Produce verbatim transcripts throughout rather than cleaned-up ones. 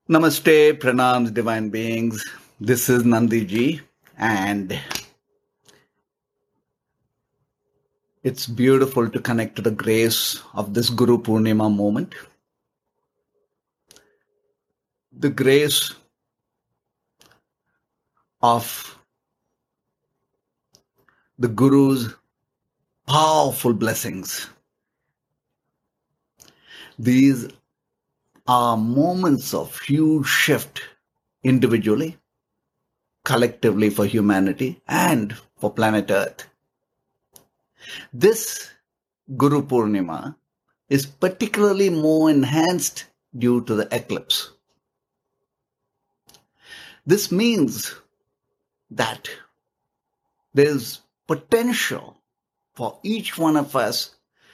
Namaste, pranams, divine beings. This is Nandi ji, and it's beautiful to connect to the grace of this Guru Purnima moment. The grace of the Guru's powerful blessings. These are moments of huge shift individually, collectively for humanity, and for planet Earth. This Guru Purnima is particularly more enhanced due to the eclipse. This means that there's potential for each one of us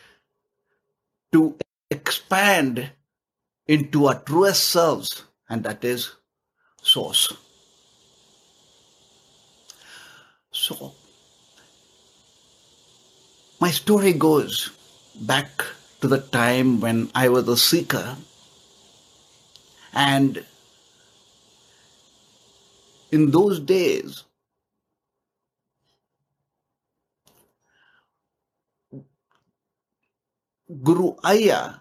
to expand into our truest selves, and that is Source. So, my story goes back to the time when I was a seeker, and in those days, Guru Ayya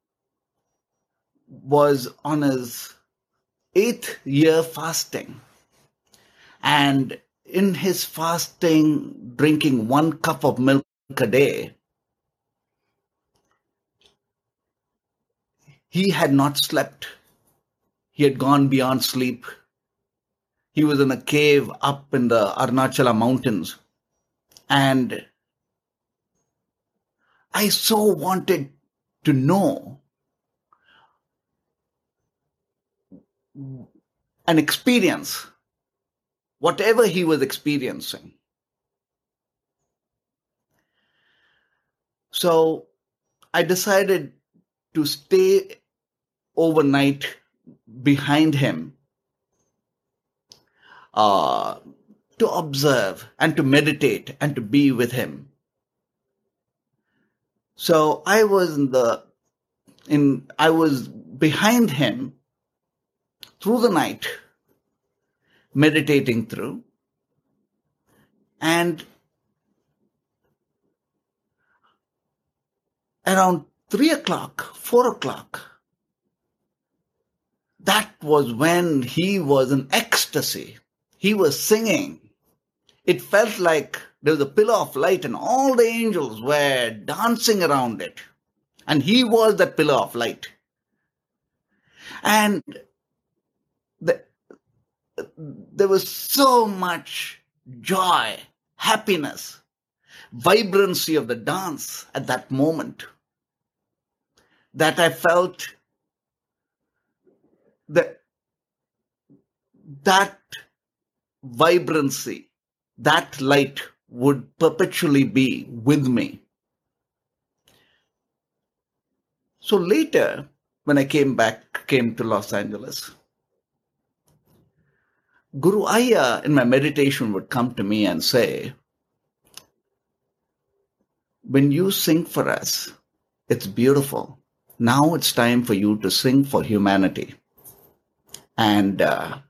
was on his eighth year fasting, and in his fasting, drinking one cup of milk a day, he had not slept. He had gone beyond sleep. He was in a cave up in the Arunachala mountains, and I so wanted to know and experience whatever he was experiencing. So I decided to stay overnight behind him uh, to observe and to meditate and to be with him. So I was in the in I was behind him through the night, meditating through, and around three o'clock, four o'clock, that was when he was in ecstasy. He was singing. It felt like there was a pillar of light and all the angels were dancing around it. And he was that pillar of light. And the, there was so much joy, happiness, vibrancy of the dance at that moment that I felt that that vibrancy, that light would perpetually be with me. So later, when I came back, came to Los Angeles, Guru Ayya in my meditation would come to me and say, when you sing for us, it's beautiful. Now it's time for you to sing for humanity. And uh,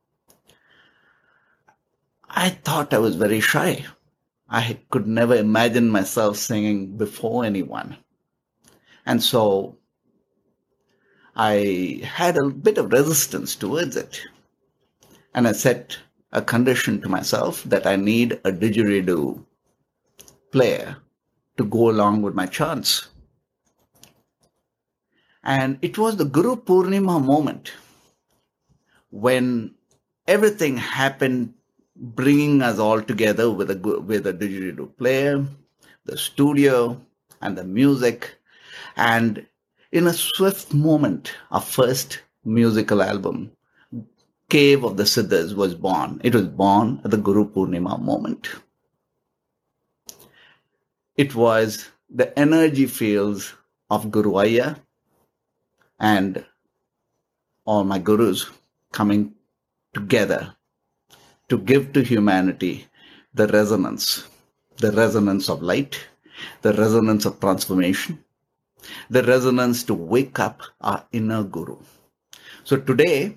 I thought I was very shy. I could never imagine myself singing before anyone. And so I had a bit of resistance towards it. And I set a condition to myself that I need a didgeridoo player to go along with my chants. And it was the Guru Purnima moment when everything happened, bringing us all together with a with a didgeridoo player, the studio, and the music. And in a swift moment, our first musical album, Cave of the Siddhas, was born. It was born at the Guru Purnima moment. It was the energy fields of Guru Ayya and all my gurus coming together to give to humanity the resonance, the resonance of light, the resonance of transformation, the resonance to wake up our inner guru. So today,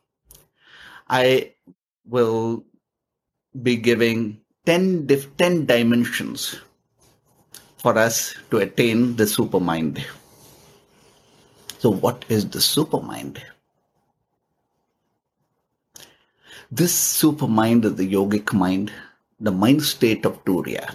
I will be giving ten, dif- ten dimensions for us to attain the supermind. So what is the supermind? This supermind is the yogic mind, the mind state of Turiya.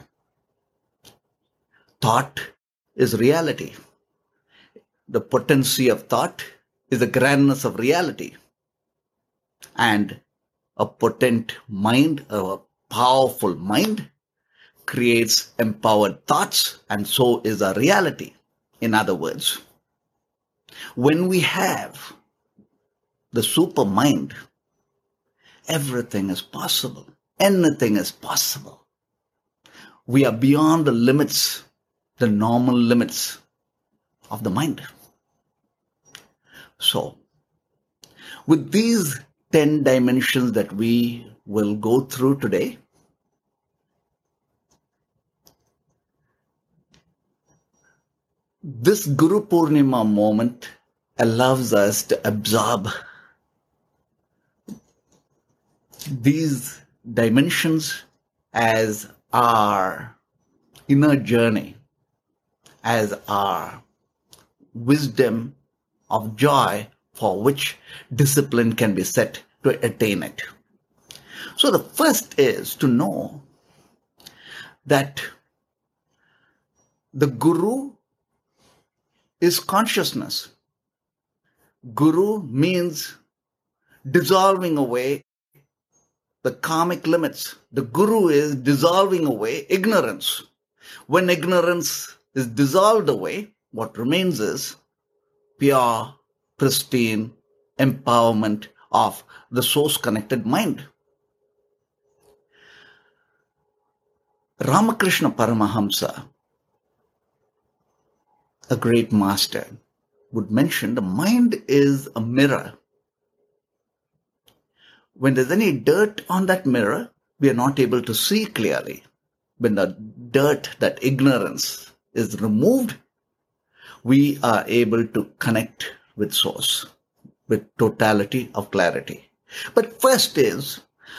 Thought is reality. The potency of thought is the grandness of reality. And a potent mind, a powerful mind, creates empowered thoughts, and so is a reality. In other words, when we have the super mind, everything is possible. Anything is possible. We are beyond the limits, the normal limits of the mind. So, with these ten dimensions that we will go through today, this Guru Purnima moment allows us to absorb these dimensions as our inner journey, as our wisdom of joy for which discipline can be set to attain it. So the first is to know that the Guru is consciousness. Guru means dissolving away the karmic limits. The Guru is dissolving away ignorance. When ignorance is dissolved away, what remains is pure, pristine empowerment of the source-connected mind. Ramakrishna Paramahamsa, a great master, would mention the mind is a mirror. When there's any dirt on that mirror, we are not able to see clearly. When the dirt, that ignorance, is removed, we are able to connect with source, with totality of clarity. But first is,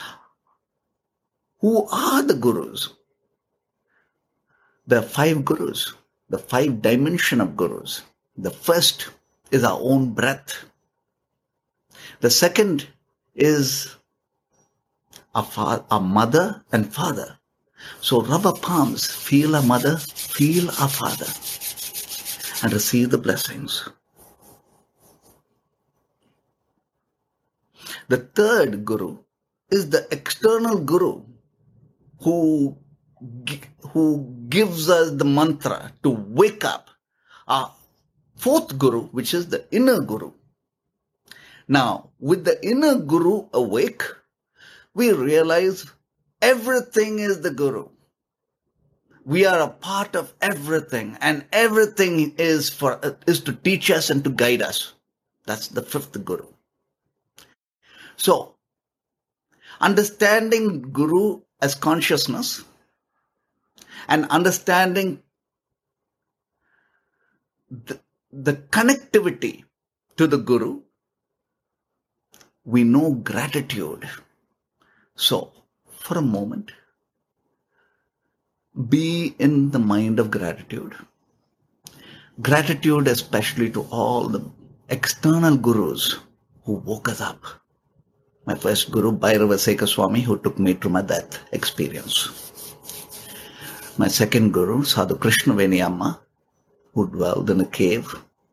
who are the gurus? There are five gurus, the five dimension of gurus. The first is our own breath. The second is our, fa- our mother and father. So rub our palms, feel our mother, feel our father, and receive the blessings. The third guru is the external guru who, who gives us the mantra to wake up. Our fourth guru, which is the inner guru. Now, with the inner guru awake, we realize everything is the guru. We are a part of everything, and everything is for is to teach us and to guide us. That's the fifth guru. So, understanding Guru as consciousness and understanding the, the connectivity to the Guru, we know gratitude. So, for a moment, be in the mind of gratitude. Gratitude especially to all the external gurus who woke us up. My first guru, Bhairava Sekha Swami, who took me to my death experience. My second guru, Sadhu Krishnaveni Amma, who dwelled in a cave,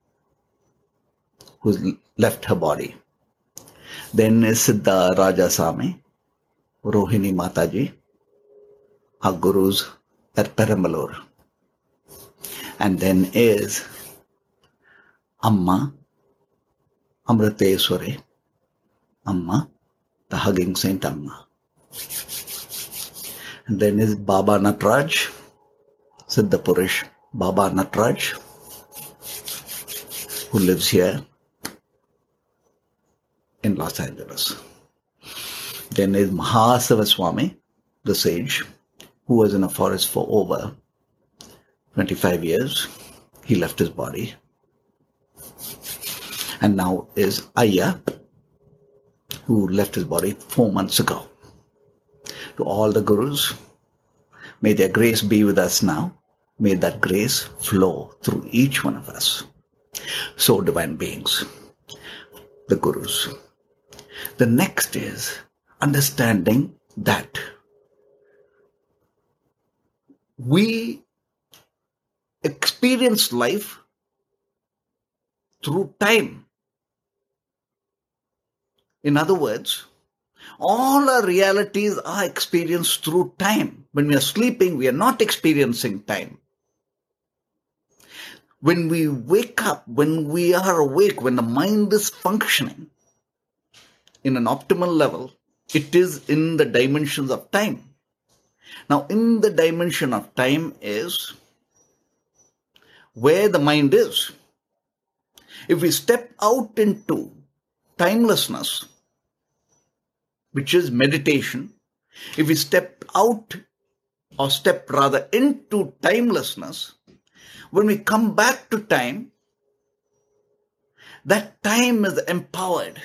who left her body. Then is Siddha Raja Sami, Rohini Mataji, our gurus at Perambalur. And then is Amma, Amriteswari, Amma, the hugging Saint Amma. And then is Baba Natraj, Siddha Purush, Baba Natraj, who lives here in Los Angeles. Then is Mahasava Swami, the sage, who was in a forest for over twenty-five years. He left his body. and now is Ayya, who left his body four months ago. To all the gurus, may their grace be with us now. May that grace flow through each one of us. So, divine beings, the gurus. The next is understanding that we experience life through time. In other words, all our realities are experienced through time. When we are sleeping, we are not experiencing time. When we wake up, when we are awake, when the mind is functioning in an optimal level, it is in the dimensions of time. Now, in the dimension of time is where the mind is. If we step out into timelessness, which is meditation, if we step out or step rather into timelessness, when we come back to time, that time is empowered.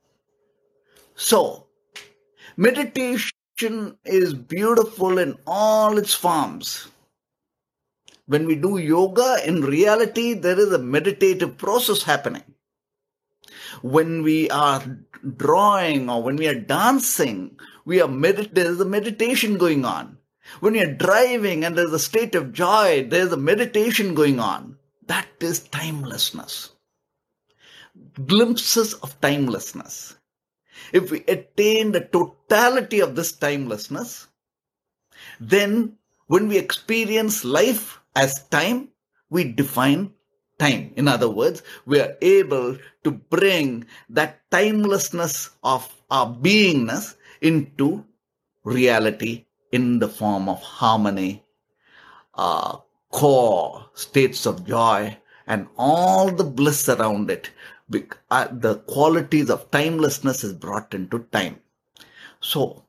So, meditation is beautiful in all its forms. When we do yoga, in reality, there is a meditative process happening. When we are drawing or when we are dancing, we are medit- there is a meditation going on. When we are driving and there is a state of joy, there is a meditation going on. That is timelessness. Glimpses of timelessness. If we attain the totality of this timelessness, then when we experience life as time, we define time. In other words, we are able to bring that timelessness of our beingness into reality in the form of harmony, uh, core states of joy, and all the bliss around it. The qualities of timelessness is brought into time. So,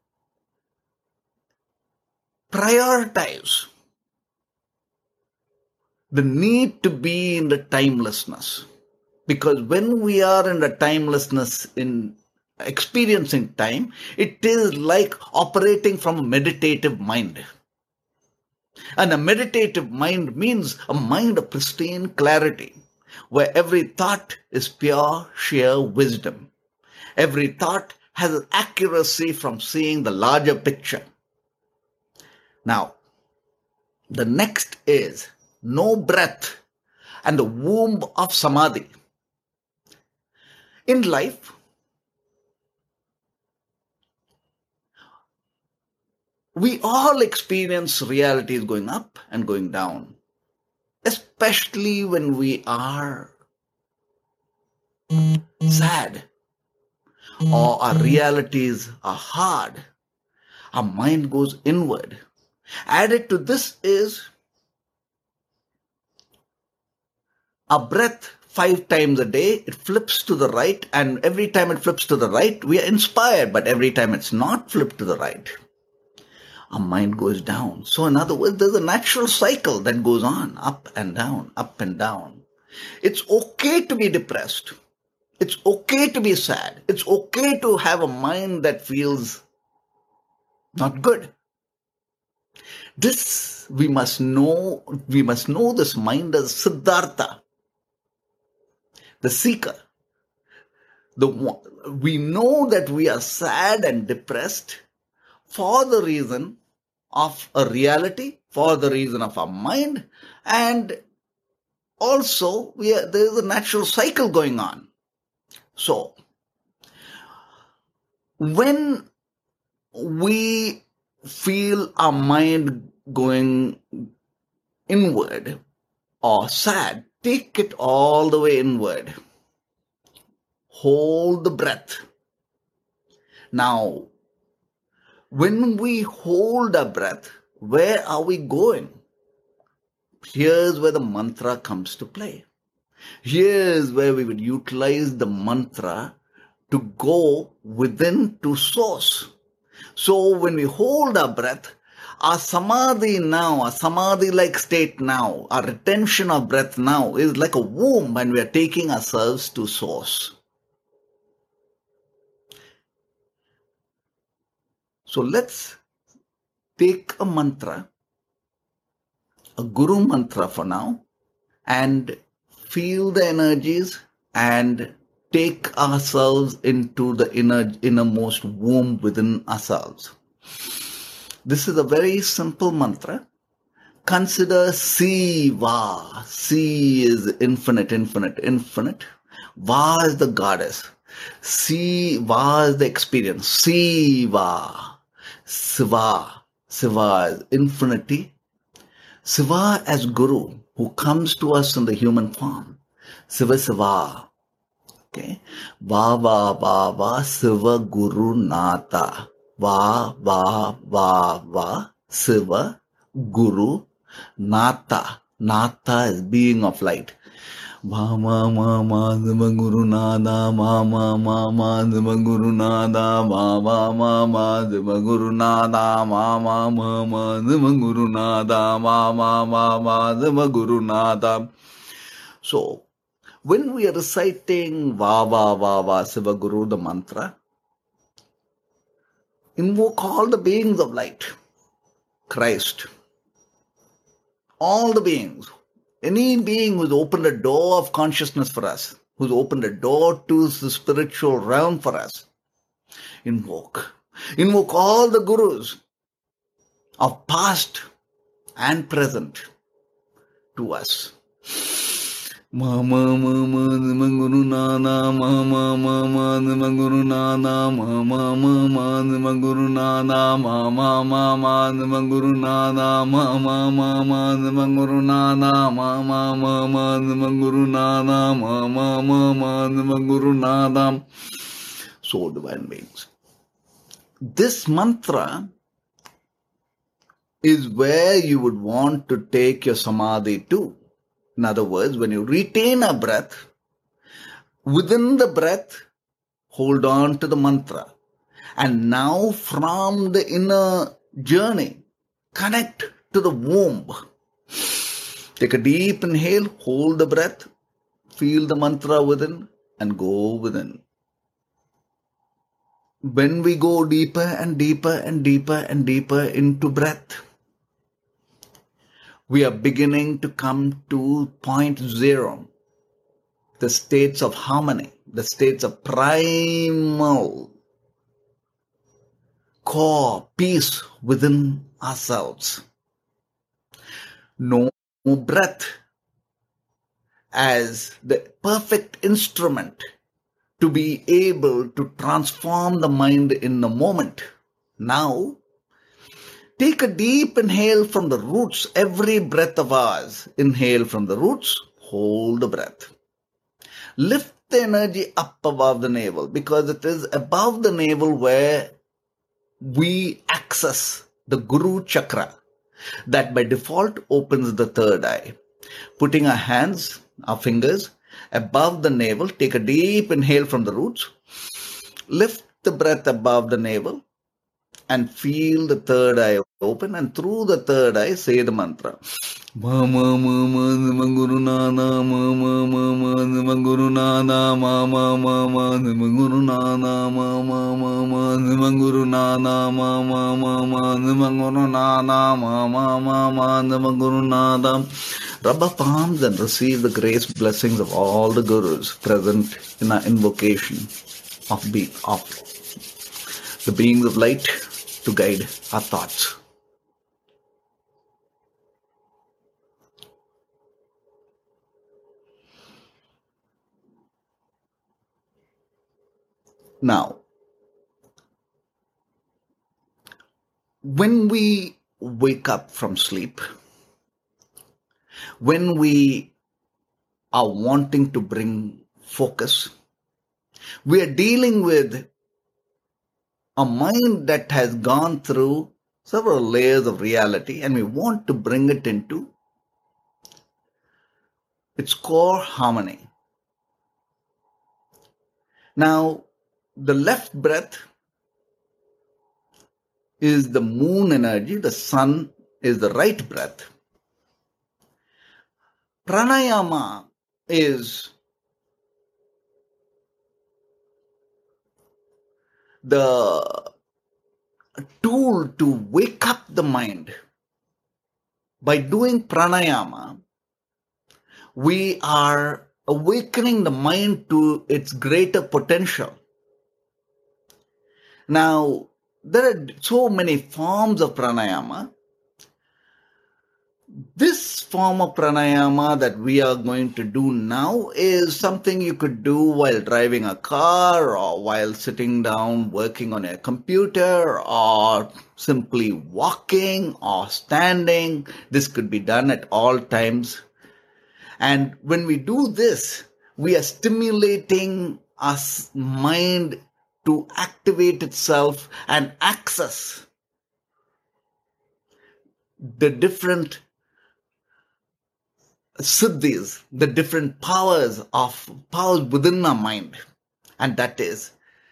prioritize the need to be in the timelessness. Because when we are in the timelessness, in experiencing time, it is like operating from a meditative mind. And a meditative mind means a mind of pristine clarity, where every thought is pure, sheer wisdom. Every thought has an accuracy from seeing the larger picture. Now, the next is no breath and the womb of samadhi. In life, we all experience realities going up and going down, especially when we are sad or our realities are hard. Our mind goes inward. Added to this is our breath. Five times a day, it flips to the right, and every time it flips to the right, we are inspired, but every time it's not flipped to the right, our mind goes down. So in other words, there's a natural cycle that goes on, up and down, up and down. It's okay to be depressed. It's okay to be sad. It's okay to have a mind that feels not good. This, we must know, we must know this mind as Siddhartha, the seeker. The, we know that we are sad and depressed for the reason of a reality, for the reason of our mind, and also we are, there is a natural cycle going on. So, when we feel our mind going inward or sad, take it all the way inward. Hold the breath. Now, when we hold our breath, where are we going? Here's where the mantra comes to play. Here's where we would utilize the mantra to go within to source. So when we hold our breath, Our samadhi now, our samadhi-like state now, our retention of breath now is like a womb when we are taking ourselves to source. So let's take a mantra, a guru mantra for now, and feel the energies and take ourselves into the inner, innermost womb within ourselves. This is a very simple mantra. Consider Siva. Si is infinite, infinite, infinite. Va is the goddess. Siva is the experience. Siva. Siva. Siva is infinity. Siva as Guru, who comes to us in the human form. Siva Siva. Okay. Va va va va Siva Guru Nata. Va va va va Siva Guru Nata. Nata is being of light. Ma ma ma ma Siva Guru Nada. Ma ma ma ma Siva Guru Nada. Ma ma ma ma Siva Guru Nada. Ma ma ma ma Siva Guru Nada. Ma ma ma ma Siva Guru Nada. So, when we are reciting Va Va Va Va Siva Guru, the mantra, invoke all the beings of light, Christ, all the beings, any being who's opened a door of consciousness for us, who's opened a door to the spiritual realm for us, invoke. Invoke all the gurus of past and present to us. Ma ma ma ma Siva Guru Nada. Ma ma ma ma Siva Guru Nada. Ma ma ma ma Siva Guru Nada. Ma ma ma ma Siva Guru Nada. Ma ma ma ma Siva Guru Nada. Ma ma ma ma Siva Guru Nada. Ma ma ma ma Siva Guru Nada. So, divine beings, this mantra is where you would want to take your samadhi to. In other words, when you retain a breath, within the breath, hold on to the mantra. And now from the inner journey, connect to the womb. Take a deep inhale, hold the breath, feel the mantra within, and go within. When we go deeper and deeper and deeper and deeper into breath, we are beginning to come to point zero, the states of harmony, the states of primal core peace within ourselves. No breath as the perfect instrument to be able to transform the mind in a moment. Now, take a deep inhale from the roots, every breath of ours. Inhale from the roots, hold the breath. Lift the energy up above the navel, because it is above the navel where we access the Guru Chakra that by default opens the third eye. Putting our hands, our fingers above the navel, take a deep inhale from the roots, lift the breath above the navel, and feel the third eye open, and through the third eye say the mantra. Ma ma ma ma Siva Guru Nada. Ma ma ma ma Siva Guru Nada. Ma ma ma ma Siva Guru Nada. Ma ma ma ma Siva Guru Nada. Ma ma ma ma Siva Guru Nada. Ma ma ma ma Siva Guru Nada. Rub our palms and receive the grace blessings of all the gurus present in our invocation of be of the beings of light to guide our thoughts. Now, when we wake up from sleep, when we are wanting to bring focus, we are dealing with a mind that has gone through several layers of reality, and we want to bring it into its core harmony. Now, the left breath is the moon energy, the sun is the right breath. Pranayama is the tool to wake up the mind. By doing pranayama, we are awakening the mind to its greater potential. Now, there are so many forms of pranayama. This form of pranayama that we are going to do now is something you could do while driving a car or while sitting down working on a computer or simply walking or standing. This could be done at all times. And when we do this, we are stimulating our mind to activate itself and access the different siddhis, the different powers of powers within our mind. And that is,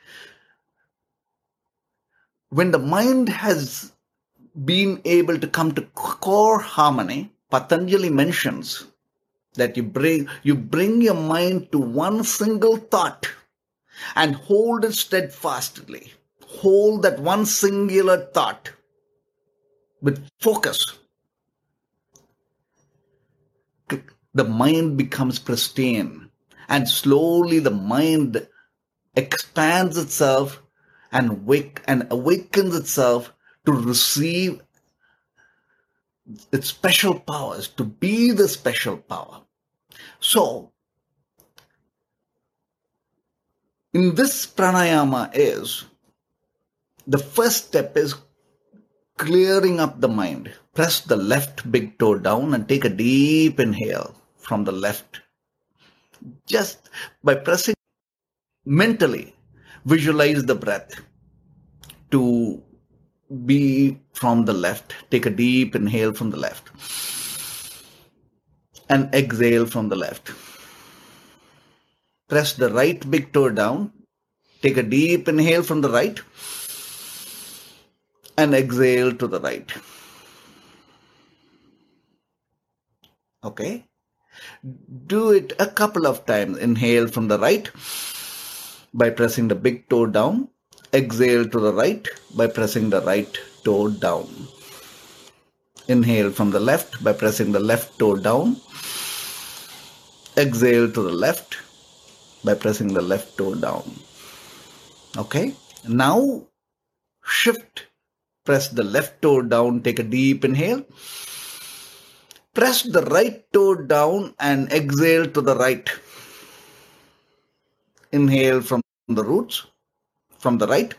when the mind has been able to come to core harmony, Patanjali mentions that you bring you bring your mind to one single thought and hold it steadfastly. Hold that one singular thought with focus. The mind becomes pristine, and slowly the mind expands itself and wake and awakens itself to receive its special powers, to be the special power. So, in this pranayama is, the first step is clearing up the mind. Press the left big toe down and take a deep inhale from the left. Just by pressing mentally, visualize the breath to be from the left. Take a deep inhale from the left and exhale from the left. Press the right big toe down. Take a deep inhale from the right and exhale to the right. Okay? Do it a couple of times. Inhale from the right by pressing the big toe down. Exhale to the right by pressing the right toe down. Inhale from the left by pressing the left toe down. Exhale to the left by pressing the left toe down. Okay? Now shift. Press the left toe down. Take a deep inhale. Press the right toe down and exhale to the right. Inhale from the roots, from the right.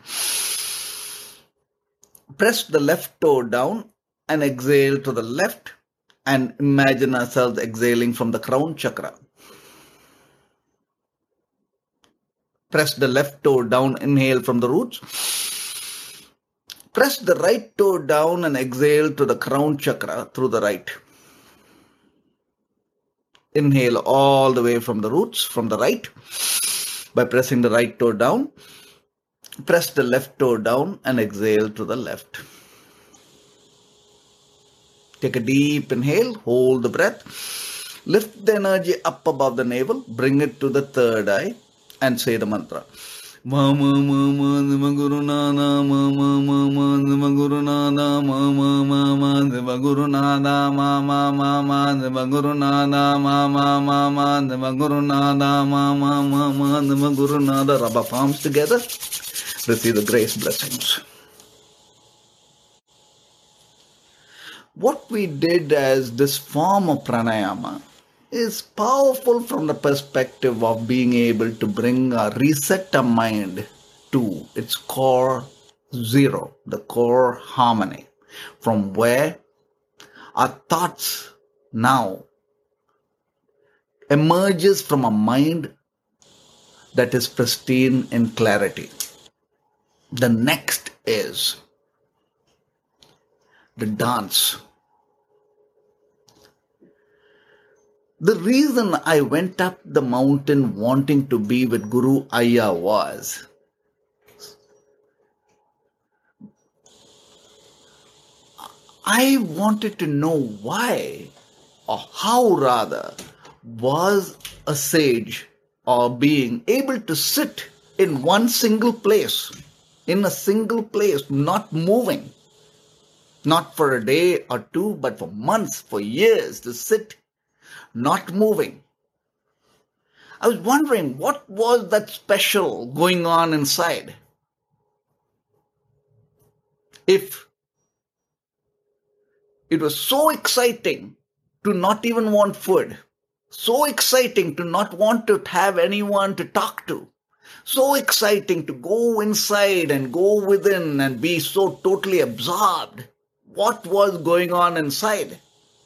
Press the left toe down and exhale to the left, and imagine ourselves exhaling from the crown chakra. Press the left toe down, inhale from the roots. Press the right toe down and exhale to the crown chakra through the right. Inhale all the way from the roots, from the right, by pressing the right toe down. Press the left toe down and exhale to the left. Take a deep inhale, hold the breath. Lift the energy up above the navel, bring it to the third eye and say the mantra. Ma ma ma ma nima guru nana ma ma ma ma nima guru nana ma ma ma ma nima guru nana ma ma ma ma nima guru nana ma ma ma ma nima guru nana ma ma ma ma nima guru nana. Rub our palms together. Receive the grace blessings. What we did as this form of pranayama is powerful from the perspective of being able to bring a reset our mind to its core zero, the core harmony, from where our thoughts now emerges from a mind that is pristine in clarity. The next is the dance. The reason I went up the mountain wanting to be with Guru Ayya was I wanted to know why, or how rather, was a sage or being able to sit in one single place, in a single place, not moving, not for a day or two, but for months, for years, to sit, not moving. I was wondering, what was that special going on inside? If it was so exciting to not even want food, so exciting to not want to have anyone to talk to, so exciting to go inside and go within and be so totally absorbed, what was going on inside?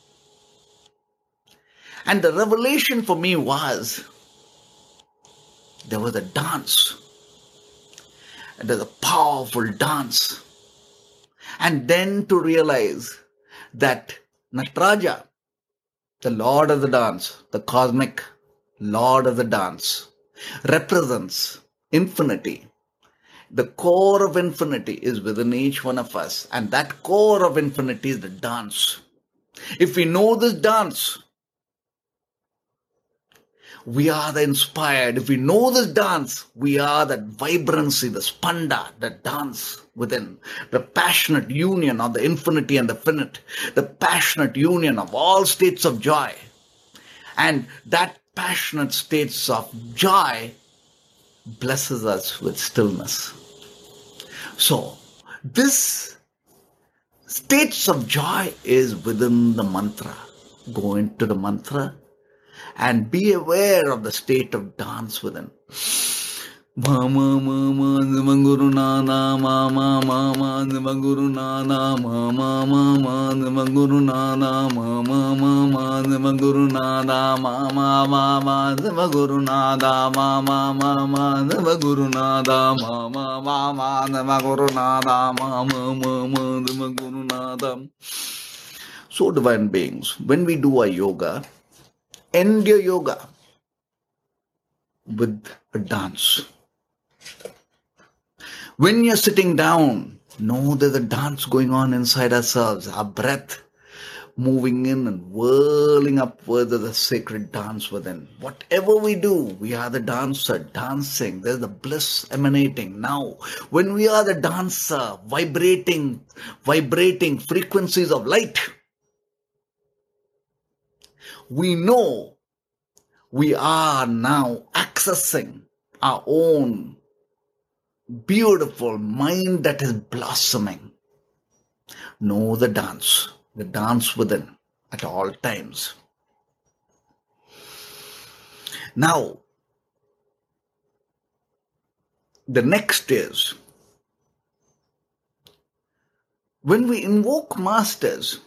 And the revelation for me was, there was a dance. And there's a powerful dance. And then to realize that Nataraja, the Lord of the dance, the cosmic Lord of the dance, represents infinity. The core of infinity is within each one of us. And that core of infinity is the dance. If we know this dance, we are the inspired. If we know this dance, we are that vibrancy, the spanda, the dance within, the passionate union of the infinity and the finite, the passionate union of all states of joy. And that passionate states of joy blesses us with stillness. So, this states of joy is within the mantra. Go into the mantra and be aware of the state of dance within. Mama mama Nivaguru Nana mama mama Nivaguru Nana mama mama Nivaguru Nana mama mama Nivaguru Nana mama mama Nivaguru Nana mama mama Nivaguru Nana mama mama Nivaguru Nana mama mama Nivaguru Nana. So divine beings, when we do our yoga, end your yoga with a dance. When you're sitting down, know there's a dance going on inside ourselves. Our breath moving in and whirling upwards of the sacred dance within. Whatever we do, we are the dancer dancing. There's the bliss emanating. Now, when we are the dancer, vibrating, vibrating frequencies of light, we know we are now accessing our own beautiful mind that is blossoming. Know the dance, the dance within at all times. Now, the next is, when we invoke masters,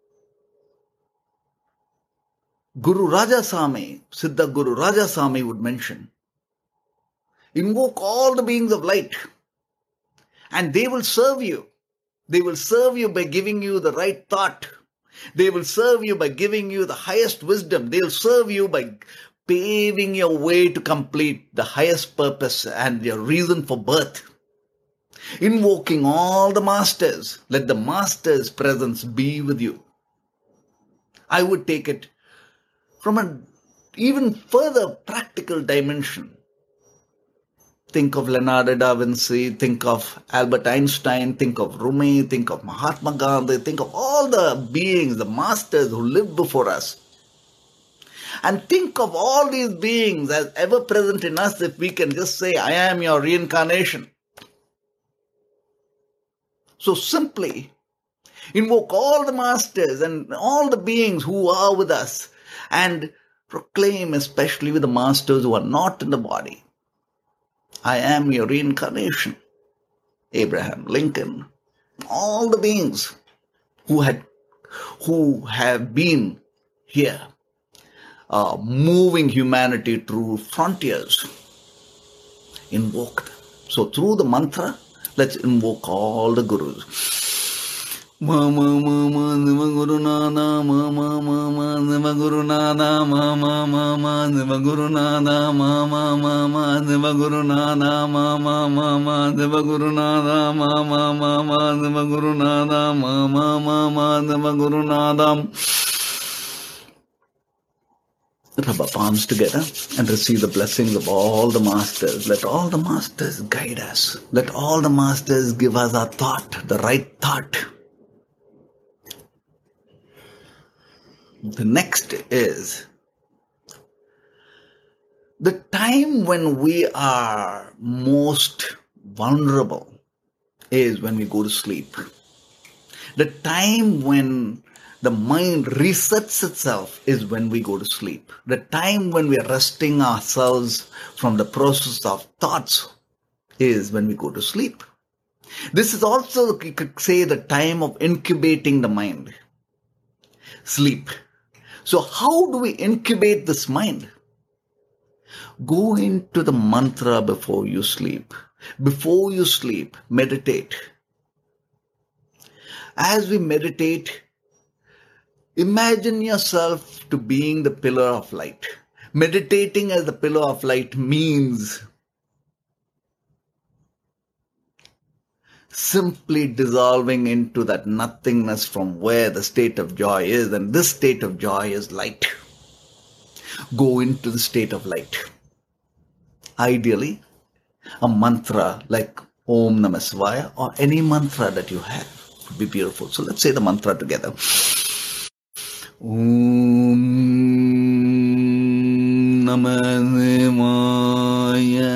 Guru Rajasamy, Siddha Guru Rajasamy would mention, invoke all the beings of light and they will serve you. They will serve you by giving you the right thought. They will serve you by giving you the highest wisdom. They will serve you by paving your way to complete the highest purpose and your reason for birth. Invoking all the masters. Let the master's presence be with you. I would take it from an even further practical dimension. Think of Leonardo da Vinci, think of Albert Einstein, think of Rumi, think of Mahatma Gandhi, think of all the beings, the masters who lived before us. And think of all these beings as ever present in us if we can just say, I am your reincarnation. So simply invoke all the masters and all the beings who are with us and proclaim, especially with the masters who are not in the body, I am your reincarnation. Abraham Lincoln, all the beings who had, who have been here, uh, moving humanity through frontiers, invoke them. So through the mantra, let's invoke all the gurus. Mama mama Nivaguru Nana mama mama Nivagurunada Mama Mama Nivagurunada Mama Mama Nivagurunada Mama Mama Nivagurunada Mama Mama Nivagurunada Mama Mama Nivagurunada. Rub our palms together and receive the blessings of all the masters. Let all the masters guide us. Let all the masters give us our thought, the right thought. The next is the time when we are most vulnerable is when we go to sleep. The time when the mind resets itself is when we go to sleep. The time when we are resting ourselves from the process of thoughts is when we go to sleep. This is also, you could say, the time of incubating the mind. Sleep. So how do we incubate this mind? Go into the mantra before you sleep. Before you sleep, meditate. As we meditate, imagine yourself to being the pillar of light. Meditating as the pillar of light means simply dissolving into that nothingness from where the state of joy is. And this state of joy is light. Go into the state of light. Ideally, a mantra like Om Namah Shivaya or any mantra that you have would be beautiful. So let's say the mantra together. Om Namah Shivaya.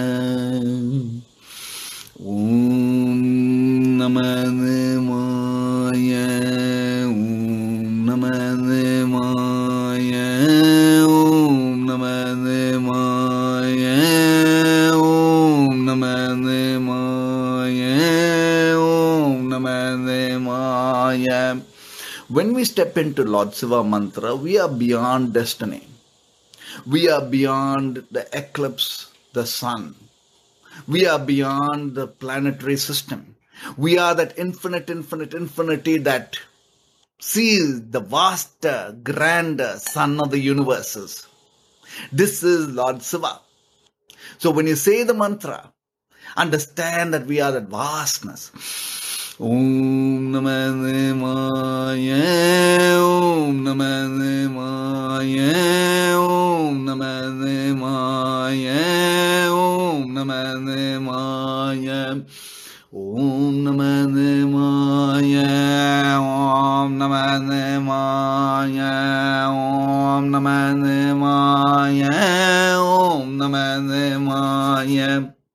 Om Namah Shivaya. Om Namah Shivaya. Om Namah Shivaya. Om Namah Shivaya. Om Namah Shivaya. When we step into Lord Shiva mantra, we are beyond destiny. We are beyond the eclipse, the sun. We are beyond the planetary system. We are that infinite, infinite, infinity that sees the vaster, grander sun of the universes. This is Lord Shiva. So when you say the mantra, understand that we are that vastness. Om Namah Shivaya. Om Namah Shivaya. Om Namah Shivaya. Om Namah Shivaya. Om Namah Shivaya. Om Namah Shivaya. Om Namah Shivaya. Om Namah Shivaya.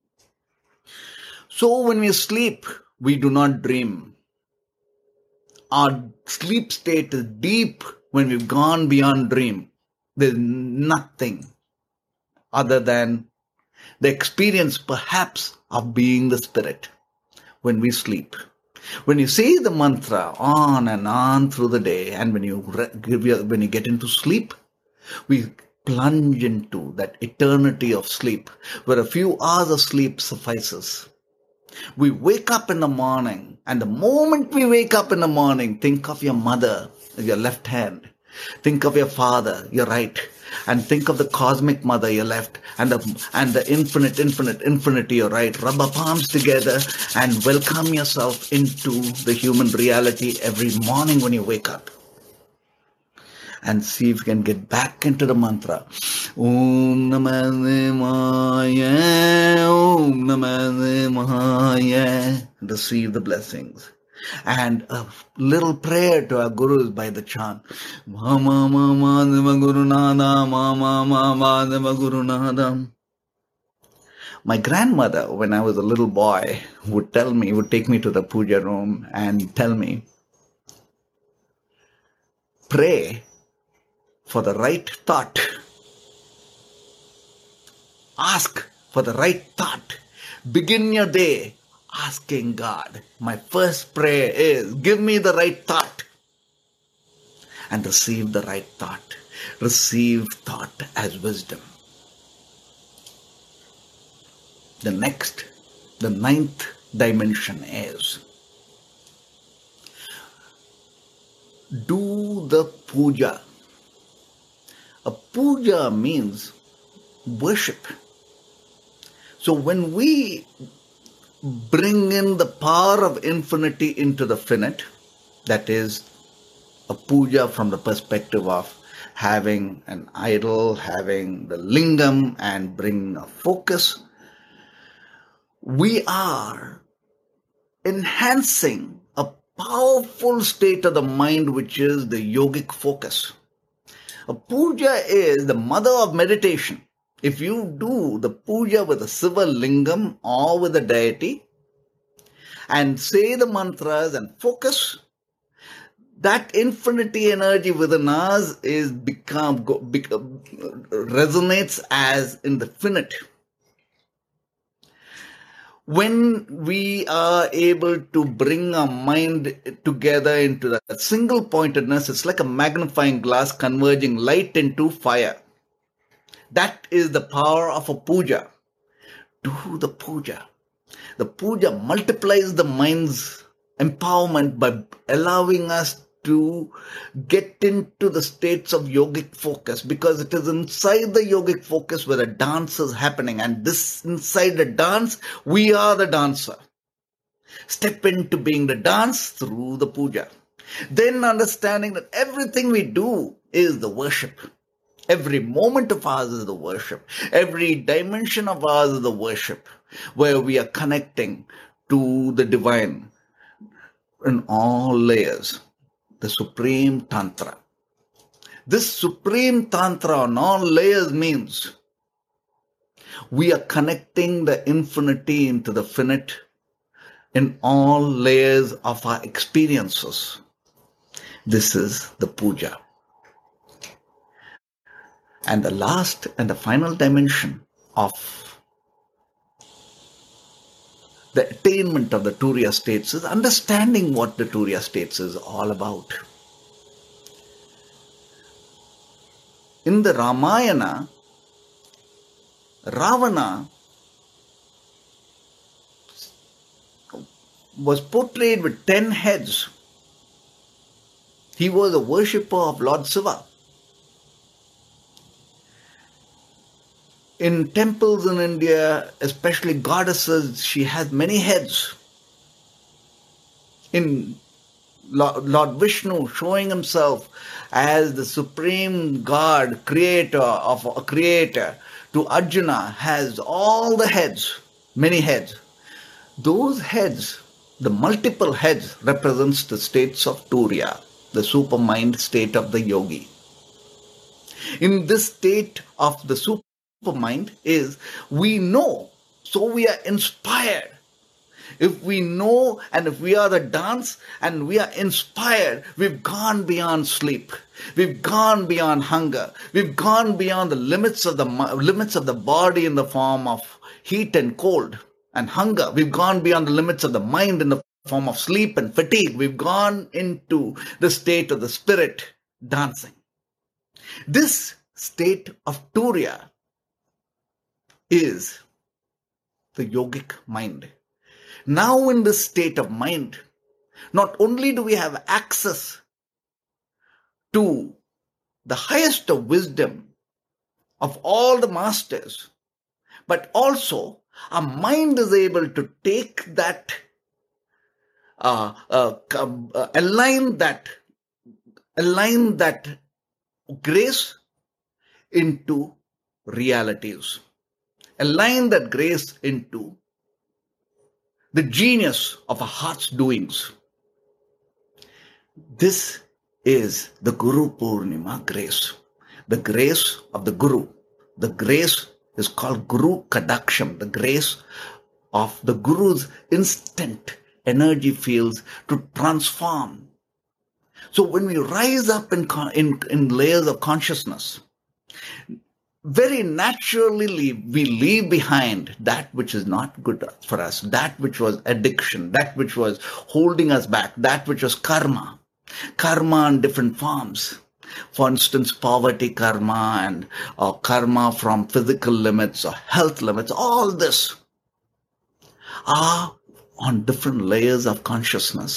So when we sleep, we do not dream. Our sleep state is deep when we've gone beyond dream. There's nothing other than the experience perhaps of being the spirit when we sleep. When you say the mantra on and on through the day, and when you when you get into sleep, we plunge into that eternity of sleep where a few hours of sleep suffices. We wake up in the morning, and the moment we wake up in the morning, think of your mother, your left hand. Think of your father, your right. And think of the cosmic mother, your left. And the, and the infinite, infinite, infinity, your right. Rub our palms together and welcome yourself into the human reality every morning when you wake up. And see if you can get back into the mantra. Om Namah Shivaya. Om Namah Shivaya. Receive the blessings. And a little prayer to our gurus by the chant. Mama Mama Deva Gurunada. Mama Mama Deva Gurunada. My grandmother, when I was a little boy, would tell me, would take me to the puja room and tell me, pray for the right thought. Ask for the right thought. Begin your day asking God. My first prayer is, give me the right thought. And receive the right thought. Receive thought as wisdom. The next, the ninth dimension is, do the puja A puja means worship. So when we bring in the power of infinity into the finite, that is a puja from the perspective of having an idol, having the lingam and bringing a focus, we are enhancing a powerful state of the mind, which is the yogic focus. A puja is the mother of meditation. If you do the puja with a Siva lingam or with a deity and say the mantras and focus, that infinity energy within us is become, become resonates as in the finite. When we are able to bring our mind together into that single pointedness, it's like a magnifying glass converging light into fire. That is the power of a puja. Do the puja. The puja multiplies the mind's empowerment by allowing us to get into the states of yogic focus, because it is inside the yogic focus where the dance is happening, and this inside the dance, we are the dancer. Step into being the dance through the puja. Then understanding that everything we do is the worship. Every moment of ours is the worship. Every dimension of ours is the worship, where we are connecting to the divine in all layers. The Supreme Tantra. This Supreme Tantra on all layers means we are connecting the infinity into the finite in all layers of our experiences. This is the puja. And the last and the final dimension of the attainment of the Turiya states is understanding what the Turiya states is all about. In the Ramayana, Ravana was portrayed with ten heads. He was a worshipper of Lord Shiva. In temples in India, especially goddesses, she has many heads. In Lord Vishnu showing himself as the supreme God, creator of a creator, to Arjuna has all the heads, many heads. Those heads, the multiple heads, represents the states of Turiya, the supermind state of the yogi. In this state of the super mind is we know, so we are inspired. If we know and if we are the dance and we are inspired, we've gone beyond sleep. We've gone beyond hunger. We've gone beyond the limits of the limits of the body in the form of heat and cold and hunger. We've gone beyond the limits of the mind in the form of sleep and fatigue. We've gone into the state of the spirit dancing. This state of Turiya is the yogic mind. Now in this state of mind, not only do we have access to the highest of wisdom of all the masters, but also our mind is able to take that, uh, uh, uh, align that, align that grace into realities. Align that grace into the genius of a heart's doings. This is the Guru Purnima grace. The grace of the Guru. The grace is called Guru Kadaksham, the grace of the Guru's instant energy fields to transform. So when we rise up in, in, in layers of consciousness, very naturally we leave behind that which is not good for us, that which was addiction, that which was holding us back, that which was karma. Karma in different forms. For instance, poverty karma and or karma from physical limits or health limits, all this are on different layers of consciousness.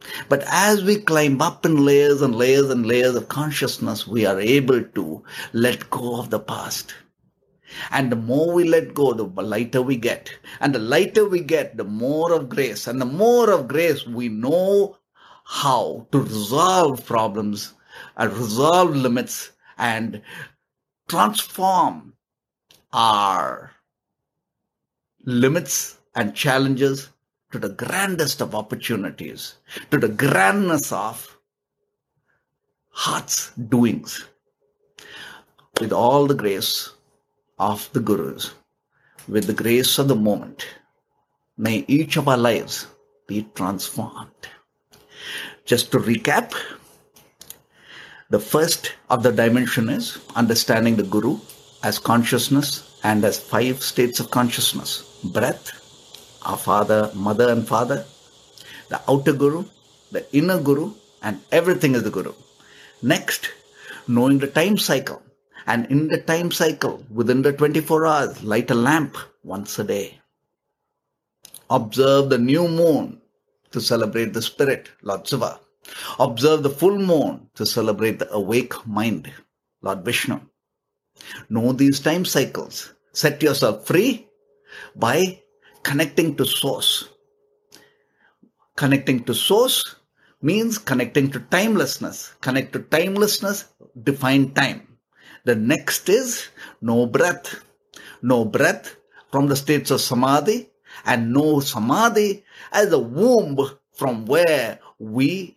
But as we climb up in layers and layers and layers of consciousness, we are able to let go of the past. And the more we let go, the lighter we get. And the lighter we get, the more of grace. And the more of grace, we know how to resolve problems and resolve limits and transform our limits and challenges to the grandest of opportunities, to the grandness of heart's doings, with all the grace of the Gurus, with the grace of the moment. May each of our lives be transformed. Just to recap, the first of the dimension is understanding the Guru as consciousness and as five states of consciousness. Breath, our father, mother and father, the outer Guru, the inner Guru, and everything is the Guru. Next, knowing the time cycle. And in the time cycle, within the twenty-four hours, light a lamp once a day. Observe the new moon to celebrate the spirit, Lord Shiva. Observe the full moon to celebrate the awake mind, Lord Vishnu. Know these time cycles. Set yourself free by connecting to source. Connecting to source means connecting to timelessness. Connect to timelessness, define time. The next is no breath. No breath from the states of samadhi, and no samadhi as a womb from where we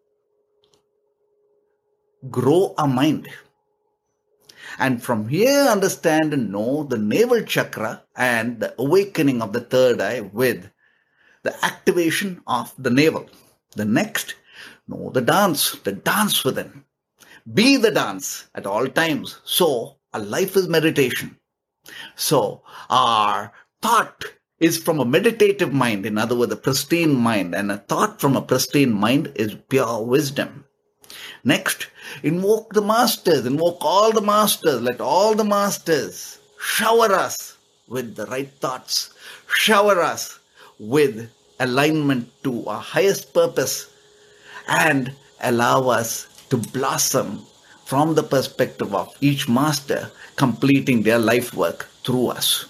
grow a mind. And from here understand and know the navel chakra and the awakening of the third eye with the activation of the navel. The next, know the dance, the dance within. Be the dance at all times. So our life is meditation. So our thought is from a meditative mind, in other words, a pristine mind, and a thought from a pristine mind is pure wisdom. Next, invoke the masters, invoke all the masters, let all the masters shower us with the right thoughts, shower us with alignment to our highest purpose, and allow us to blossom from the perspective of each master completing their life work through us.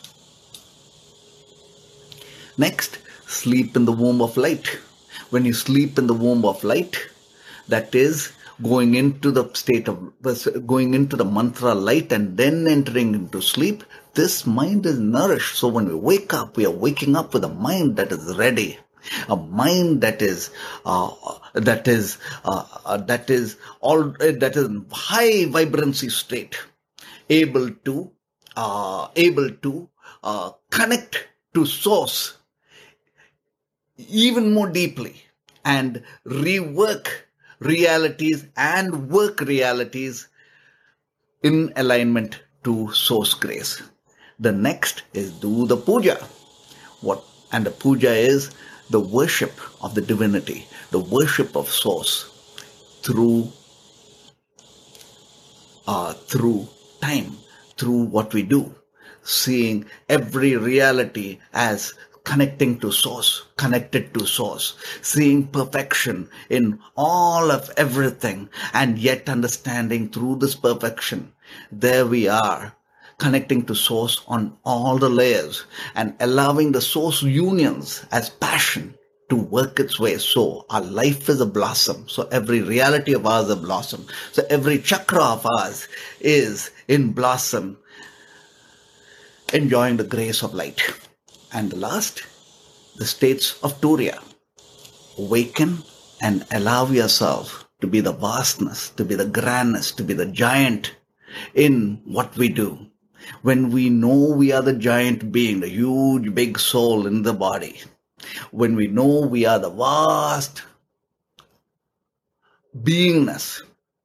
Next, sleep in the womb of light. When you sleep in the womb of light, that is going into the state of, going into the mantra light and then entering into sleep, this mind is nourished. So when we wake up, we are waking up with a mind that is ready. A mind that is uh, that is uh, uh, that is all that is in high vibrancy state, able to uh, able to uh, connect to source even more deeply and rework realities and work realities in alignment to source grace. The next is do the puja. What and the puja is the worship of the divinity, the worship of source through uh, through time, through what we do, seeing every reality as connecting to source, connected to source, seeing perfection in all of everything, and yet understanding through this perfection, there we are, connecting to source on all the layers and allowing the source unions as passion to work its way. So our life is a blossom. So every reality of ours is a blossom. So every chakra of ours is in blossom, enjoying the grace of light. And the last, the states of Turiya. Awaken and allow yourself to be the vastness, to be the grandness, to be the giant in what we do. When we know we are the giant being, the huge big soul in the body, when we know we are the vast beingness,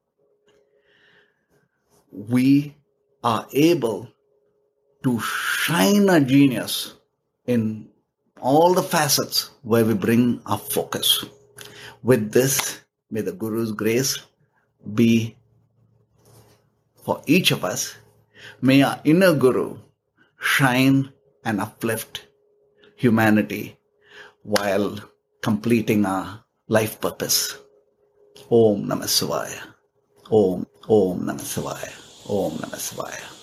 we are able to shine our genius in all the facets where we bring our focus. With this, may the Guru's grace be for each of us. May our inner Guru shine and uplift humanity while completing our life purpose. Om Namah Shivaya. Om, Om Namah Shivaya. Om Namah Shivaya.